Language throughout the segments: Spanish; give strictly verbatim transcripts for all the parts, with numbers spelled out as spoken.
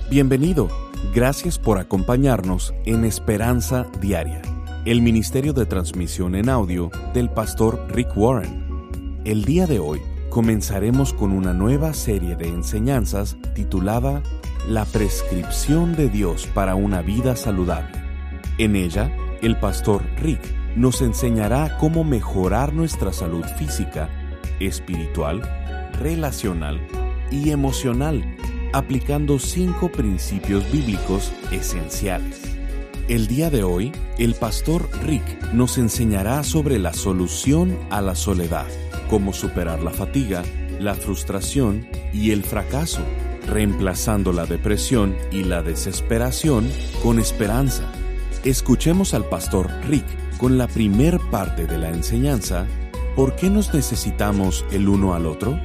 Bienvenido. Gracias por acompañarnos en Esperanza Diaria, el ministerio de transmisión en audio del pastor Rick Warren. El día de hoy comenzaremos con una nueva serie de enseñanzas titulada La prescripción de Dios para una vida saludable. En ella, el pastor Rick nos enseñará cómo mejorar nuestra salud física, espiritual, relacional y emocional, aplicando cinco principios bíblicos esenciales. El día de hoy, el pastor Rick nos enseñará sobre la solución a la soledad, cómo superar la fatiga, la frustración y el fracaso, reemplazando la depresión y la desesperación con esperanza. Escuchemos al pastor Rick con la primer parte de la enseñanza, ¿por qué nos necesitamos el uno al otro?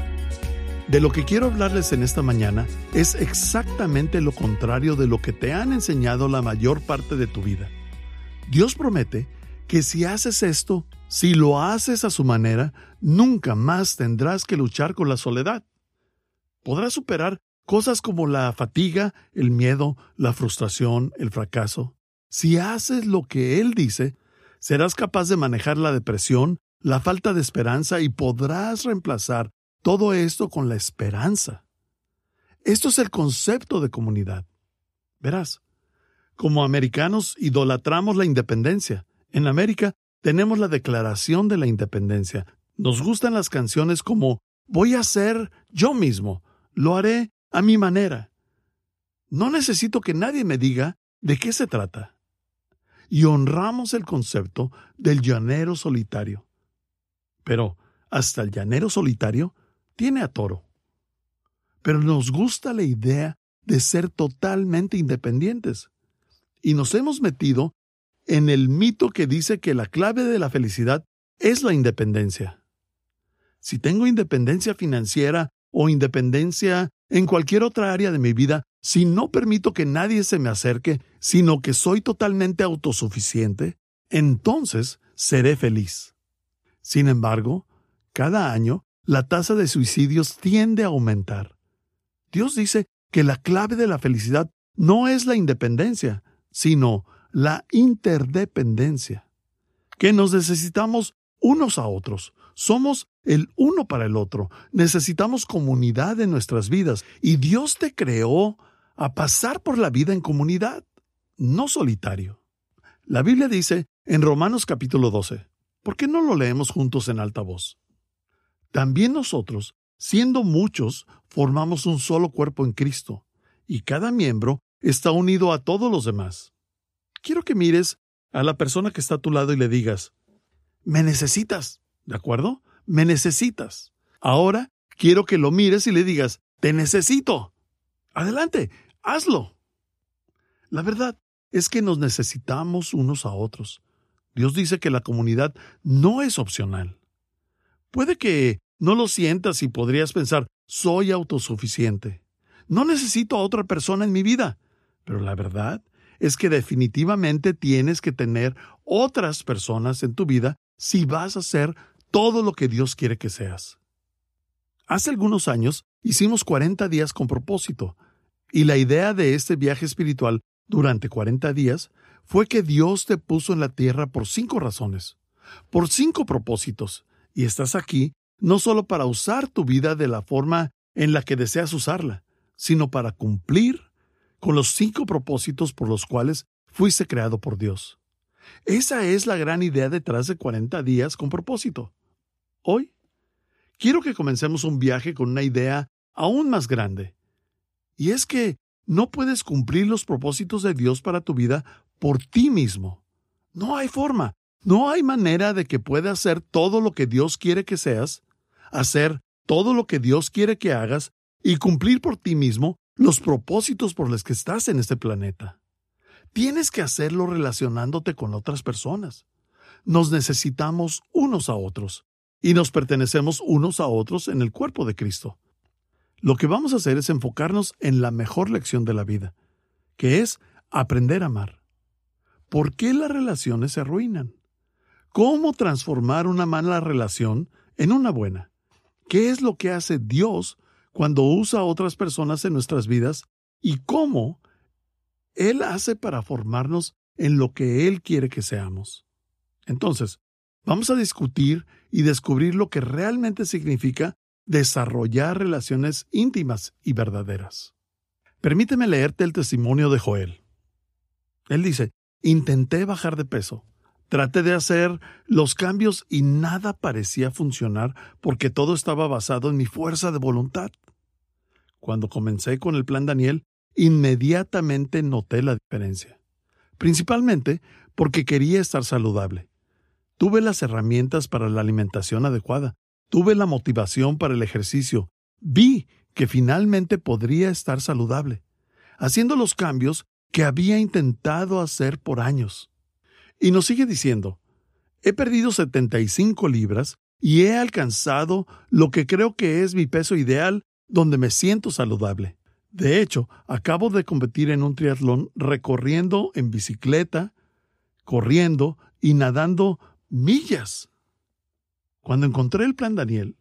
De lo que quiero hablarles en esta mañana es exactamente lo contrario de lo que te han enseñado la mayor parte de tu vida. Dios promete que si haces esto, si lo haces a su manera, nunca más tendrás que luchar con la soledad. Podrás superar cosas como la fatiga, el miedo, la frustración, el fracaso. Si haces lo que Él dice, serás capaz de manejar la depresión, la falta de esperanza y podrás reemplazar todo esto con la esperanza. Esto es el concepto de comunidad. Verás, como americanos idolatramos la independencia. En América tenemos la Declaración de la Independencia. Nos gustan las canciones como voy a ser yo mismo, lo haré a mi manera. No necesito que nadie me diga de qué se trata. Y honramos el concepto del llanero solitario. Pero hasta el llanero solitario tiene a toro. Pero nos gusta la idea de ser totalmente independientes. Y nos hemos metido en el mito que dice que la clave de la felicidad es la independencia. Si tengo independencia financiera o independencia en cualquier otra área de mi vida, si no permito que nadie se me acerque, sino que soy totalmente autosuficiente, entonces seré feliz. Sin embargo, cada año, la tasa de suicidios tiende a aumentar. Dios dice que la clave de la felicidad no es la independencia, sino la interdependencia. Que nos necesitamos unos a otros. Somos el uno para el otro. Necesitamos comunidad en nuestras vidas. Y Dios te creó a pasar por la vida en comunidad, no solitario. La Biblia dice en Romanos capítulo doce, ¿por qué no lo leemos juntos en alta voz? También nosotros, siendo muchos, formamos un solo cuerpo en Cristo, y cada miembro está unido a todos los demás. Quiero que mires a la persona que está a tu lado y le digas, me necesitas, ¿de acuerdo? Me necesitas. Ahora quiero que lo mires y le digas, te necesito. Adelante, hazlo. La verdad es que nos necesitamos unos a otros. Dios dice que la comunidad no es opcional. Puede que no lo sientas y podrías pensar, soy autosuficiente. No necesito a otra persona en mi vida. Pero la verdad es que definitivamente tienes que tener otras personas en tu vida si vas a hacer todo lo que Dios quiere que seas. Hace algunos años hicimos cuarenta días con propósito, y la idea de este viaje espiritual durante cuarenta días fue que Dios te puso en la tierra por cinco razones, por cinco propósitos, y estás aquí no solo para usar tu vida de la forma en la que deseas usarla, sino para cumplir con los cinco propósitos por los cuales fuiste creado por Dios. Esa es la gran idea detrás de cuarenta días con propósito. Hoy, quiero que comencemos un viaje con una idea aún más grande. Y es que no puedes cumplir los propósitos de Dios para tu vida por ti mismo. No hay forma, no hay manera de que puedas hacer todo lo que Dios quiere que seas, hacer todo lo que Dios quiere que hagas y cumplir por ti mismo los propósitos por los que estás en este planeta. Tienes que hacerlo relacionándote con otras personas. Nos necesitamos unos a otros y nos pertenecemos unos a otros en el cuerpo de Cristo. Lo que vamos a hacer es enfocarnos en la mejor lección de la vida, que es aprender a amar. ¿Por qué las relaciones se arruinan? ¿Cómo transformar una mala relación en una buena? ¿Qué es lo que hace Dios cuando usa a otras personas en nuestras vidas y cómo Él hace para formarnos en lo que Él quiere que seamos. Entonces, vamos a discutir y descubrir lo que realmente significa desarrollar relaciones íntimas y verdaderas. Permíteme leerte el testimonio de Joel. Él dice, intenté bajar de peso. Traté de hacer los cambios y nada parecía funcionar porque todo estaba basado en mi fuerza de voluntad. Cuando comencé con el Plan Daniel, inmediatamente noté la diferencia. Principalmente porque quería estar saludable. Tuve las herramientas para la alimentación adecuada. Tuve la motivación para el ejercicio. Vi que finalmente podría estar saludable, haciendo los cambios que había intentado hacer por años. Y nos sigue diciendo, he perdido setenta y cinco libras y he alcanzado lo que creo que es mi peso ideal donde me siento saludable. De hecho, acabo de competir en un triatlón recorriendo en bicicleta, corriendo y nadando millas. Cuando encontré el Plan Daniel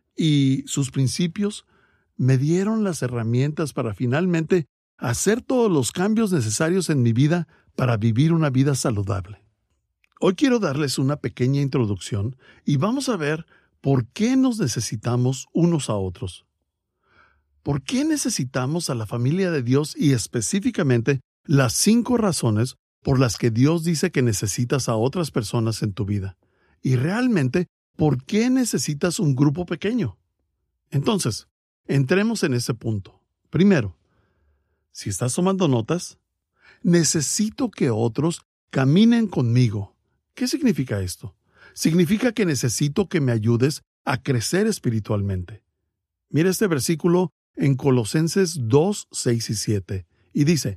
y sus principios, me dieron las herramientas para finalmente hacer todos los cambios necesarios en mi vida para vivir una vida saludable. Hoy quiero darles una pequeña introducción y vamos a ver por qué nos necesitamos unos a otros. ¿Por qué necesitamos a la familia de Dios y específicamente las cinco razones por las que Dios dice que necesitas a otras personas en tu vida? Y realmente, ¿por qué necesitas un grupo pequeño? Entonces, entremos en ese punto. Primero, si estás tomando notas, necesito que otros caminen conmigo. ¿Qué significa esto? Significa que necesito que me ayudes a crecer espiritualmente. Mira este versículo en Colosenses dos, seis y siete, y dice,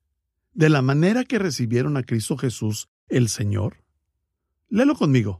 de la manera que recibieron a Cristo Jesús, el Señor. Léelo conmigo.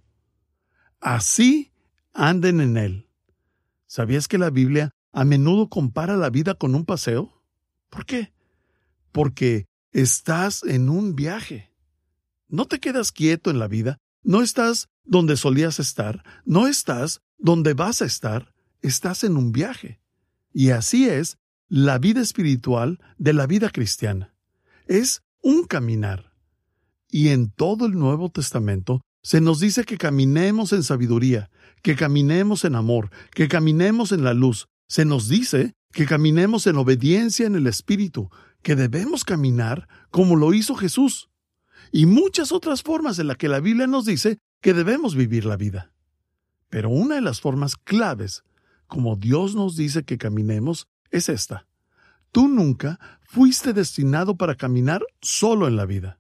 Así anden en Él. ¿Sabías que la Biblia a menudo compara la vida con un paseo? ¿Por qué? Porque estás en un viaje. No te quedas quieto en la vida, no estás donde solías estar, no estás donde vas a estar, estás en un viaje. Y así es la vida espiritual de la vida cristiana. Es un caminar. Y en todo el Nuevo Testamento se nos dice que caminemos en sabiduría, que caminemos en amor, que caminemos en la luz. Se nos dice que caminemos en obediencia en el Espíritu, que debemos caminar como lo hizo Jesús. Y muchas otras formas en las que la Biblia nos dice que debemos vivir la vida. Pero una de las formas claves, como Dios nos dice que caminemos, es esta. Tú nunca fuiste destinado para caminar solo en la vida.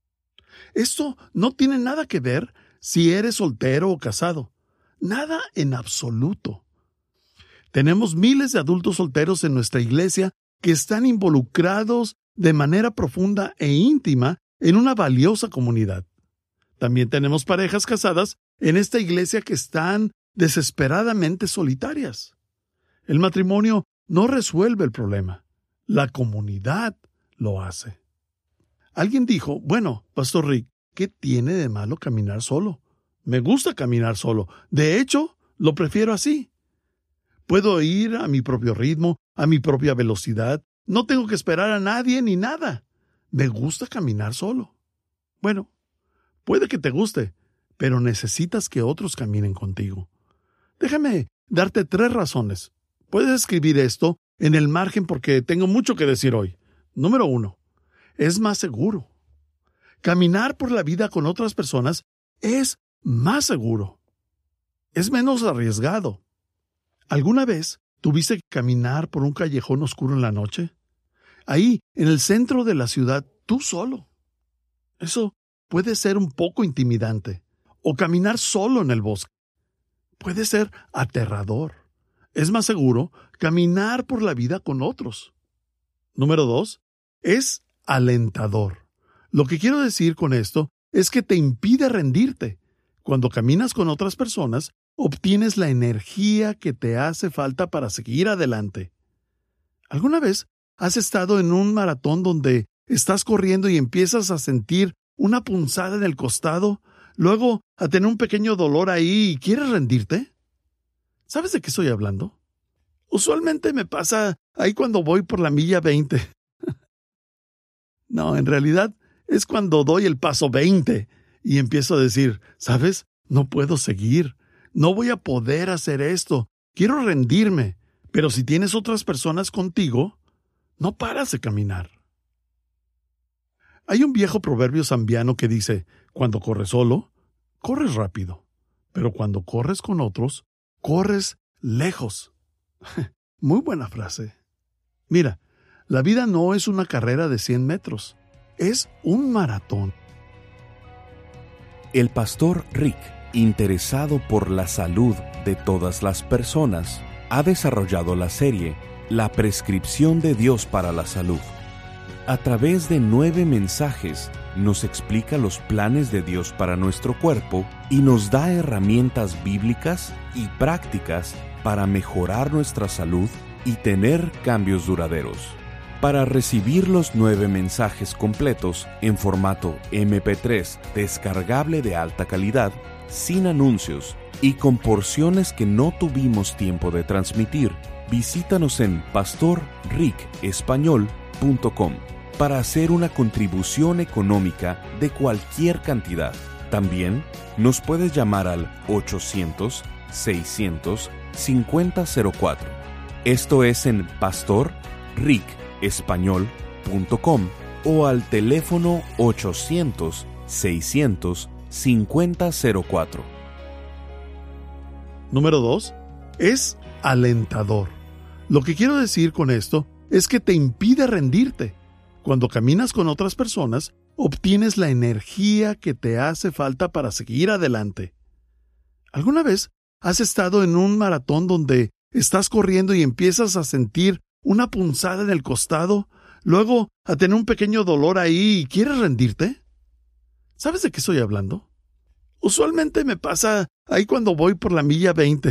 Esto no tiene nada que ver si eres soltero o casado. Nada en absoluto. Tenemos miles de adultos solteros en nuestra iglesia que están involucrados de manera profunda e íntima en una valiosa comunidad. También tenemos parejas casadas en esta iglesia que están desesperadamente solitarias. El matrimonio no resuelve el problema. La comunidad lo hace. Alguien dijo, bueno, Pastor Rick, ¿qué tiene de malo caminar solo? Me gusta caminar solo. De hecho, lo prefiero así. Puedo ir a mi propio ritmo, a mi propia velocidad. No tengo que esperar a nadie ni nada. Me gusta caminar solo. Bueno, puede que te guste, pero necesitas que otros caminen contigo. Déjame darte tres razones. Puedes escribir esto en el margen porque tengo mucho que decir hoy. Número uno, es más seguro. Caminar por la vida con otras personas es más seguro. Es menos arriesgado. ¿Alguna vez tuviste que caminar por un callejón oscuro en la noche? Ahí, en el centro de la ciudad, tú solo. Eso puede ser un poco intimidante. O caminar solo en el bosque. Puede ser aterrador. Es más seguro caminar por la vida con otros. Número dos, es alentador. Lo que quiero decir con esto es que te impide rendirte. Cuando caminas con otras personas, obtienes la energía que te hace falta para seguir adelante. ¿Alguna vez has estado en un maratón donde estás corriendo y empiezas a sentir una punzada en el costado, luego a tener un pequeño dolor ahí y quieres rendirte? ¿Sabes de qué estoy hablando? Usualmente me pasa ahí cuando voy por la milla veinte. No, en realidad es cuando doy el paso veinte y empiezo a decir, ¿sabes? No puedo seguir. No voy a poder hacer esto. Quiero rendirme. Pero si tienes otras personas contigo, no paras de caminar. Hay un viejo proverbio zambiano que dice, cuando corres solo, corres rápido. Pero cuando corres con otros, corres lejos. Muy buena frase. Mira, la vida no es una carrera de cien metros. Es un maratón. El pastor Rick, interesado por la salud de todas las personas, ha desarrollado la serie La Prescripción de Dios para la Salud. A través de nueve mensajes, nos explica los planes de Dios para nuestro cuerpo y nos da herramientas bíblicas y prácticas para mejorar nuestra salud y tener cambios duraderos. Para recibir los nueve mensajes completos en formato eme pe tres descargable de alta calidad, sin anuncios y con porciones que no tuvimos tiempo de transmitir, visítanos en pastor rick español punto com para hacer una contribución económica de cualquier cantidad. También nos puedes llamar al ochocientos, seiscientos, cincuenta cero cuatro. Esto es en pastor rick español punto com o al teléfono ochocientos, seiscientos, cincuenta cero cuatro. Número dos, es alentador. Lo que quiero decir con esto es que te impide rendirte. Cuando caminas con otras personas, obtienes la energía que te hace falta para seguir adelante. ¿Alguna vez has estado en un maratón donde estás corriendo y empiezas a sentir una punzada en el costado, luego a tener un pequeño dolor ahí y quieres rendirte? ¿Sabes de qué estoy hablando? Usualmente me pasa ahí cuando voy por la milla veinte.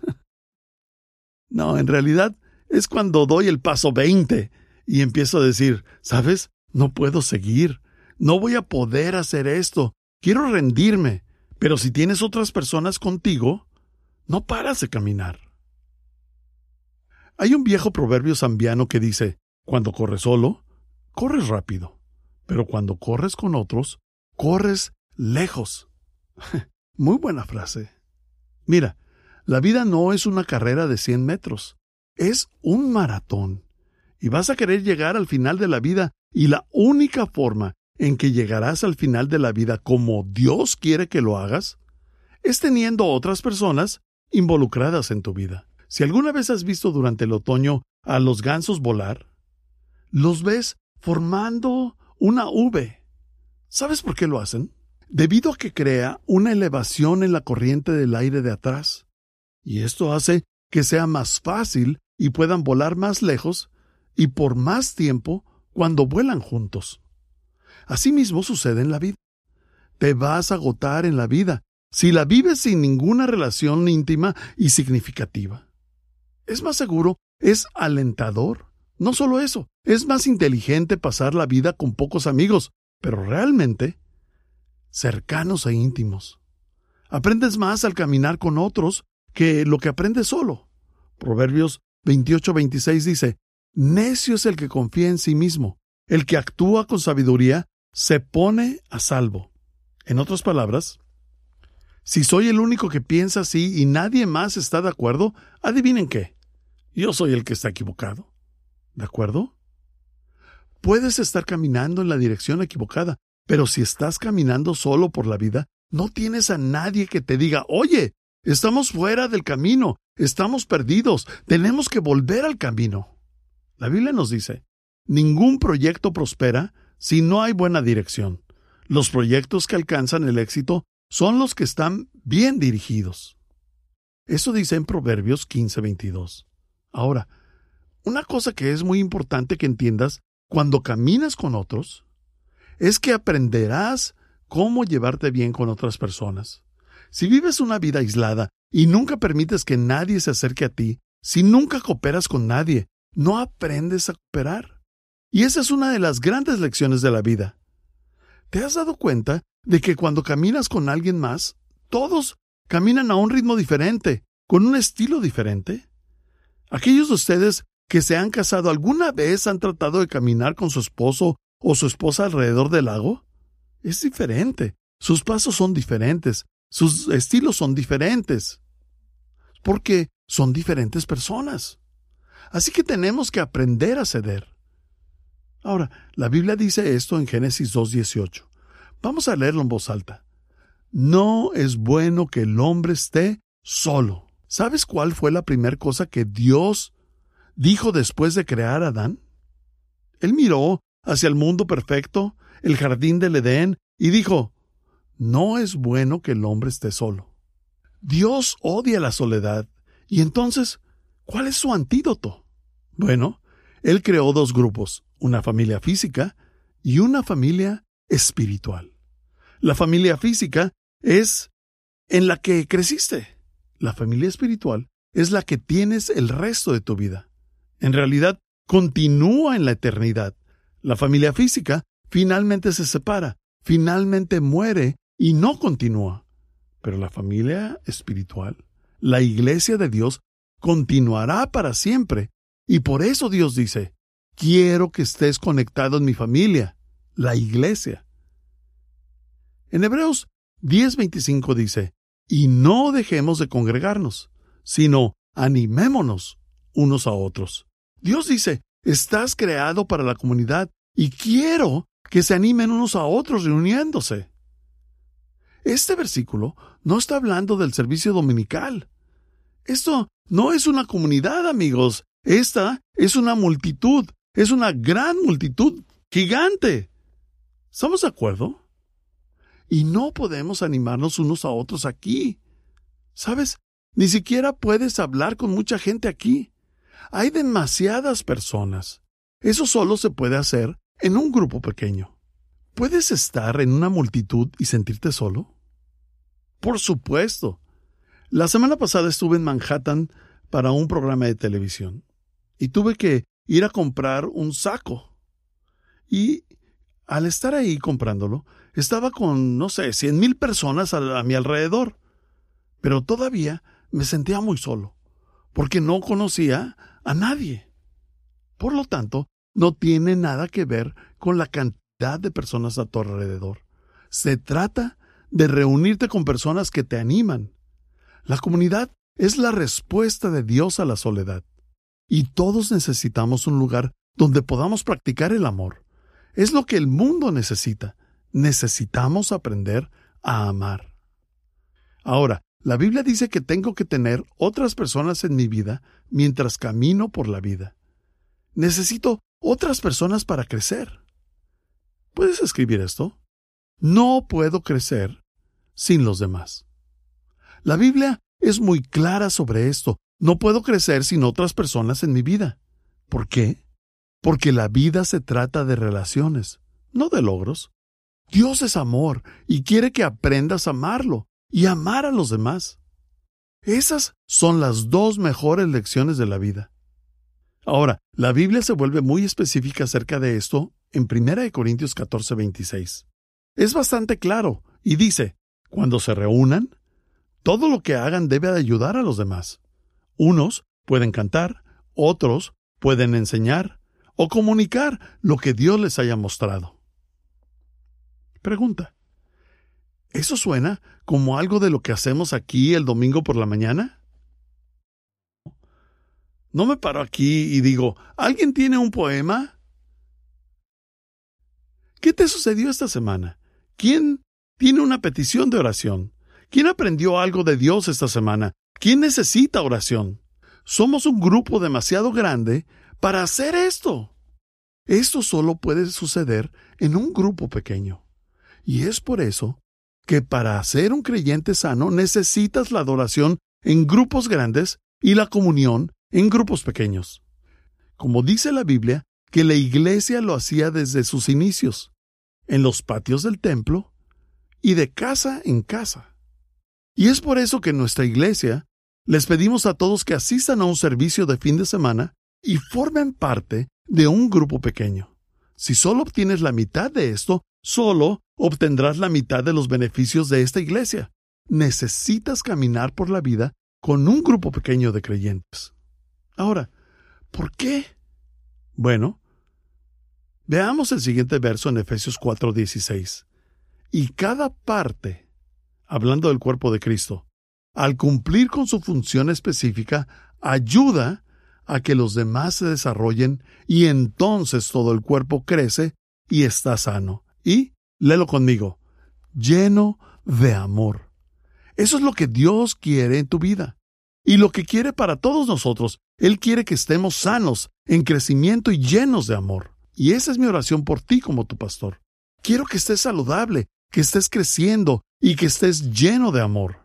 No, en realidad es cuando doy el paso veinte y empiezo a decir, ¿sabes? No puedo seguir. No voy a poder hacer esto. Quiero rendirme. Pero si tienes otras personas contigo, no paras de caminar. Hay un viejo proverbio zambiano que dice, cuando corres solo, corres rápido. Pero cuando corres con otros, corres lejos. Muy buena frase. Mira, la vida no es una carrera de cien metros. Es un maratón. Y vas a querer llegar al final de la vida, y la única forma en que llegarás al final de la vida como Dios quiere que lo hagas, es teniendo otras personas involucradas en tu vida. Si alguna vez has visto durante el otoño a los gansos volar, los ves formando una V. ¿Sabes por qué lo hacen? Debido a que crea una elevación en la corriente del aire de atrás. Y esto hace que sea más fácil y puedan volar más lejos y por más tiempo cuando vuelan juntos. Asimismo sucede en la vida. Te vas a agotar en la vida si la vives sin ninguna relación íntima y significativa. Es más seguro, es alentador. No solo eso, es más inteligente pasar la vida con pocos amigos, pero realmente cercanos e íntimos. Aprendes más al caminar con otros que lo que aprendes solo. Proverbios veintiocho veintiséis dice, necio es el que confía en sí mismo. El que actúa con sabiduría se pone a salvo. En otras palabras, si soy el único que piensa así y nadie más está de acuerdo, adivinen qué. Yo soy el que está equivocado. ¿De acuerdo? Puedes estar caminando en la dirección equivocada, pero si estás caminando solo por la vida, no tienes a nadie que te diga, oye, estamos fuera del camino, estamos perdidos, tenemos que volver al camino. La Biblia nos dice, ningún proyecto prospera si no hay buena dirección. Los proyectos que alcanzan el éxito son los que están bien dirigidos. Eso dice en Proverbios quince veintidós. Ahora, una cosa que es muy importante que entiendas cuando caminas con otros es que aprenderás cómo llevarte bien con otras personas. Si vives una vida aislada y nunca permites que nadie se acerque a ti, si nunca cooperas con nadie, no aprendes a cooperar. Y esa es una de las grandes lecciones de la vida. ¿Te has dado cuenta de que cuando caminas con alguien más, todos caminan a un ritmo diferente, con un estilo diferente? Aquellos de ustedes que se han casado alguna vez han tratado de caminar con su esposo o su esposa alrededor del lago? Es diferente. Sus pasos son diferentes. Sus estilos son diferentes. Porque son diferentes personas. Así que tenemos que aprender a ceder. Ahora, la Biblia dice esto en Génesis dos dieciocho. Vamos a leerlo en voz alta. No es bueno que el hombre esté solo. ¿Sabes cuál fue la primera cosa que Dios dijo después de crear a Adán? Él miró hacia el mundo perfecto, el jardín del Edén, y dijo, no es bueno que el hombre esté solo. Dios odia la soledad. Y entonces, ¿cuál es su antídoto? Bueno, Él creó dos grupos, una familia física y una familia espiritual. La familia física es en la que creciste. La familia espiritual es la que tienes el resto de tu vida. En realidad, continúa en la eternidad. La familia física finalmente se separa, finalmente muere y no continúa. Pero la familia espiritual, la iglesia de Dios, continuará para siempre. Y por eso Dios dice, quiero que estés conectado en mi familia, la iglesia. En Hebreos diez veinticinco dice, y no dejemos de congregarnos, sino animémonos unos a otros. Dios dice, estás creado para la comunidad y quiero que se animen unos a otros reuniéndose. Este versículo no está hablando del servicio dominical. Esto no es una comunidad, amigos. Esta es una multitud. Es una gran multitud, gigante. ¿Estamos de acuerdo? Y no podemos animarnos unos a otros aquí. ¿Sabes? Ni siquiera puedes hablar con mucha gente aquí. Hay demasiadas personas. Eso solo se puede hacer en un grupo pequeño. ¿Puedes estar en una multitud y sentirte solo? Por supuesto. La semana pasada estuve en Manhattan para un programa de televisión y tuve que ir a comprar un saco. Y al estar ahí comprándolo, estaba con, no sé, cien mil personas a, a mi alrededor. Pero todavía me sentía muy solo, porque no conocía a nadie. Por lo tanto, no tiene nada que ver con la cantidad de personas a tu alrededor. Se trata de reunirte con personas que te animan. La comunidad es la respuesta de Dios a la soledad. Y todos necesitamos un lugar donde podamos practicar el amor. Es lo que el mundo necesita. Necesitamos aprender a amar. Ahora, la Biblia dice que tengo que tener otras personas en mi vida mientras camino por la vida. Necesito otras personas para crecer. ¿Puedes escribir esto? No puedo crecer sin los demás. La Biblia es muy clara sobre esto. No puedo crecer sin otras personas en mi vida. ¿Por qué? Porque la vida se trata de relaciones, no de logros. Dios es amor y quiere que aprendas a amarlo y amar a los demás. Esas son las dos mejores lecciones de la vida. Ahora, la Biblia se vuelve muy específica acerca de esto en primera de Corintios catorce veintiséis. Es bastante claro y dice, cuando se reúnan, todo lo que hagan debe ayudar a los demás. Unos pueden cantar, otros pueden enseñar o comunicar lo que Dios les haya mostrado. Pregunta, ¿eso suena como algo de lo que hacemos aquí el domingo por la mañana? No me paro aquí y digo, ¿alguien tiene un poema? ¿Qué te sucedió esta semana? ¿Quién tiene una petición de oración? ¿Quién aprendió algo de Dios esta semana? ¿Quién necesita oración? Somos un grupo demasiado grande para hacer esto. Esto solo puede suceder en un grupo pequeño. Y es por eso que para ser un creyente sano necesitas la adoración en grupos grandes y la comunión en grupos pequeños. Como dice la Biblia, que la iglesia lo hacía desde sus inicios, en los patios del templo y de casa en casa. Y es por eso que en nuestra iglesia les pedimos a todos que asistan a un servicio de fin de semana y formen parte de un grupo pequeño. Si solo obtienes la mitad de esto, solo obtendrás la mitad de los beneficios de esta iglesia. Necesitas caminar por la vida con un grupo pequeño de creyentes. Ahora, ¿por qué? Bueno, Veamos el siguiente verso en Efesios cuatro dieciséis. Y cada parte, hablando del cuerpo de Cristo, al cumplir con su función específica, ayuda a que los demás se desarrollen y entonces todo el cuerpo crece y está sano. Y, léelo conmigo, lleno de amor. Eso es lo que Dios quiere en tu vida. Y lo que quiere para todos nosotros. Él quiere que estemos sanos, en crecimiento y llenos de amor. Y esa es mi oración por ti como tu pastor. Quiero que estés saludable, que estés creciendo y que estés lleno de amor.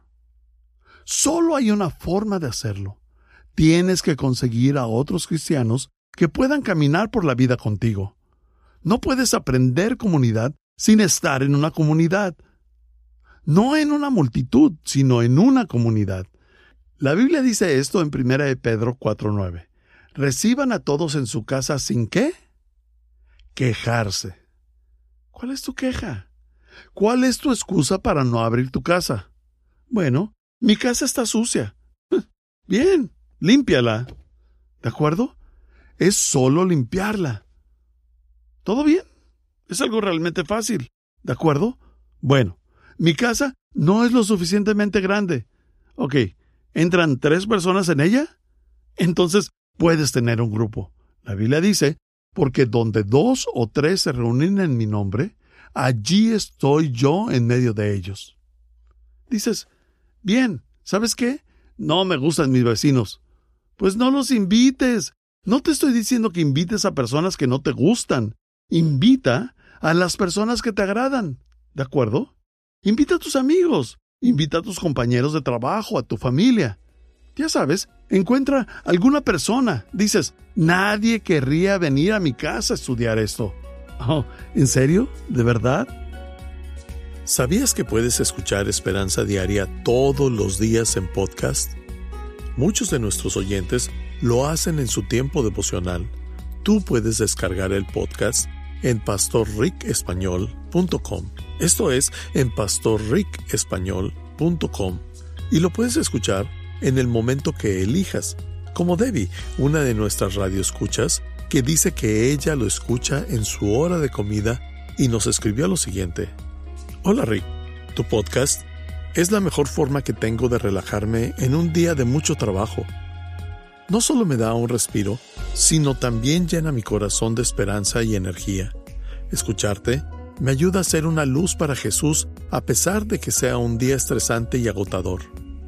Solo hay una forma de hacerlo. Tienes que conseguir a otros cristianos que puedan caminar por la vida contigo. No puedes aprender comunidad sin estar en una comunidad. No en una multitud, sino en una comunidad. La Biblia dice esto en primera de Pedro cuatro nueve. Reciban a todos en su casa sin ¿qué? Quejarse. ¿Cuál es tu queja? ¿Cuál es tu excusa para no abrir tu casa? Bueno, mi casa está sucia. Bien, límpiala. ¿De acuerdo? Es solo limpiarla. ¿Todo bien? Es algo realmente fácil. ¿De acuerdo? Bueno, mi casa no es lo suficientemente grande. Ok, ¿entran tres personas en ella? Entonces puedes tener un grupo. La Biblia dice, porque donde dos o tres se reúnen en mi nombre, allí estoy yo en medio de ellos. Dices, bien, ¿sabes qué? No me gustan mis vecinos. Pues no los invites. No te estoy diciendo que invites a personas que no te gustan. Invita a las personas que te agradan. ¿De acuerdo? Invita a tus amigos. Invita a tus compañeros de trabajo, a tu familia. Ya sabes, encuentra alguna persona. Dices, nadie querría venir a mi casa a estudiar esto. Oh, ¿en serio? ¿De verdad? ¿Sabías que puedes escuchar Esperanza Diaria todos los días en podcast? Muchos de nuestros oyentes lo hacen en su tiempo devocional. Tú puedes descargar el podcast en pastor rick español punto com. Esto es, en pastor rick español punto com. Y lo puedes escuchar en el momento que elijas, como Debbie, una de nuestras radioescuchas, que dice que ella lo escucha en su hora de comida y nos escribió lo siguiente. Hola Rick, tu podcast es la mejor forma que tengo de relajarme en un día de mucho trabajo. No solo me da un respiro, sino también llena mi corazón de esperanza y energía. Escucharte me ayuda a ser una luz para Jesús a pesar de que sea un día estresante y agotador.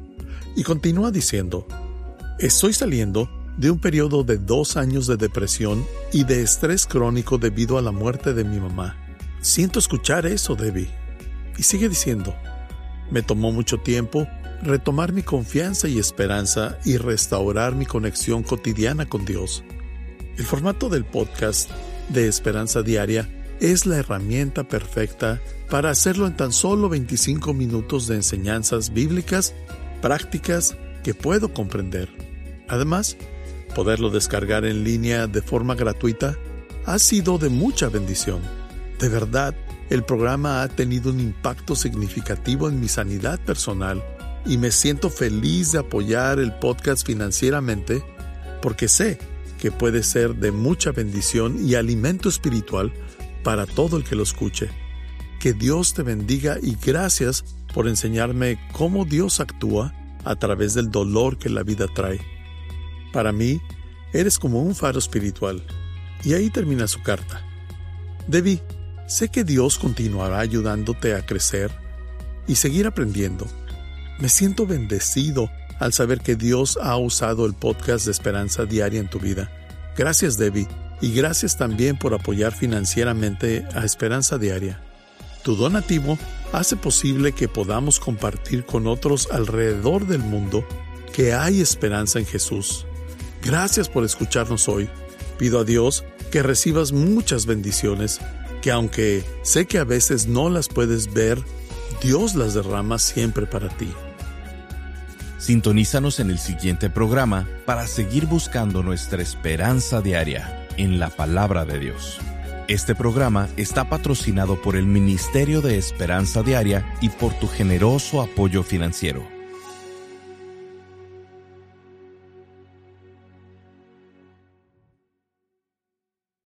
Y continúa diciendo, estoy saliendo de un periodo de dos años de depresión y de estrés crónico debido a la muerte de mi mamá. Siento escuchar eso, Debbie. Y sigue diciendo, me tomó mucho tiempo retomar mi confianza y esperanza y restaurar mi conexión cotidiana con Dios. El formato del podcast de Esperanza Diaria es la herramienta perfecta para hacerlo en tan solo veinticinco minutos de enseñanzas bíblicas prácticas que puedo comprender. Además, poderlo descargar en línea de forma gratuita ha sido de mucha bendición. De verdad, el programa ha tenido un impacto significativo en mi sanidad personal y me siento feliz de apoyar el podcast financieramente porque sé que puede ser de mucha bendición y alimento espiritual para todo el que lo escuche. Que Dios te bendiga y gracias por enseñarme cómo Dios actúa a través del dolor que la vida trae. Para mí, eres como un faro espiritual. Y ahí termina su carta. Debbie, sé que Dios continuará ayudándote a crecer y seguir aprendiendo. Me siento bendecido al saber que Dios ha usado el podcast de Esperanza Diaria en tu vida. Gracias, Debbie, y gracias también por apoyar financieramente a Esperanza Diaria. Tu donativo hace posible que podamos compartir con otros alrededor del mundo que hay esperanza en Jesús. Gracias por escucharnos hoy. Pido a Dios que recibas muchas bendiciones, que aunque sé que a veces no las puedes ver, Dios las derrama siempre para ti. Sintonízanos en el siguiente programa para seguir buscando nuestra esperanza diaria en la Palabra de Dios. Este programa está patrocinado por el Ministerio de Esperanza Diaria y por tu generoso apoyo financiero.